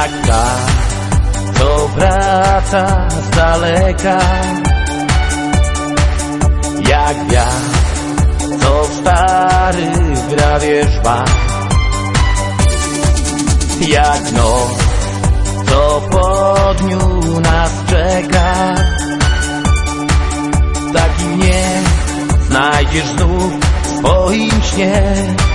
Jak ta, co wraca z daleka, jak wiatr, co w starych grawie żwa, jak noc, co po dniu nas czeka. Taki mnie znajdziesz znów w swoim śnie.